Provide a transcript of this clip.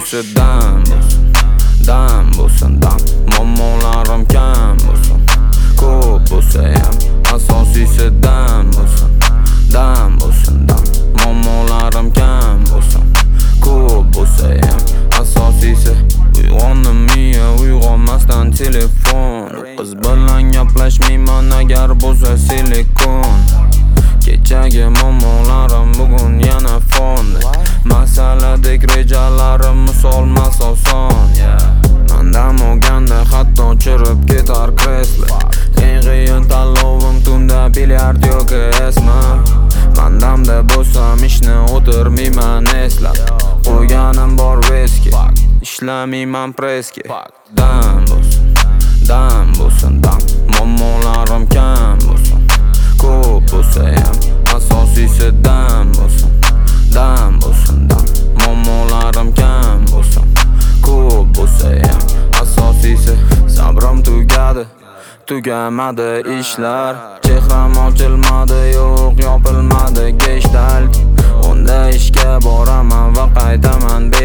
Asosiysi dam bo'lsin, dam. Muammolarim kam bo'lsin, ko'p bo'lsa ham. Asosiysi dam bo'lsin, dam. Muammolarim kam bo'lsin, ko'p bo'lsa ham. Asosiysi uyg'ondim miya, uyg'onmasdan telefon. Qiz bilan gaplashmayman agar bo'lsa silikon. Kechagi muammolarim bugun yana fondi. Masaladek rejalarim musolmas oson. Mandam olganda hatto chirib ketar kreslo. Eng qiyin tanlovim tunda bilyard yoki esma. Mandamda bo'lsam ishni o'tirmayman eslab. Qo'yganim bor veski, ishlamayman preski. Dam bo'lsin, dam. Muammolarim kam bo'lsin, ko'p bo'lsa ham. Asosiysi dam bo'lsin, dam. Muammolarim kam bo'lsin, ko'p bo'lsa ham. Asosiysi sabrim tugamadi ishlar. Chehram ochilmadi, yo'q yopilmadi geshtalt. Unda ishga boraman va qaytaman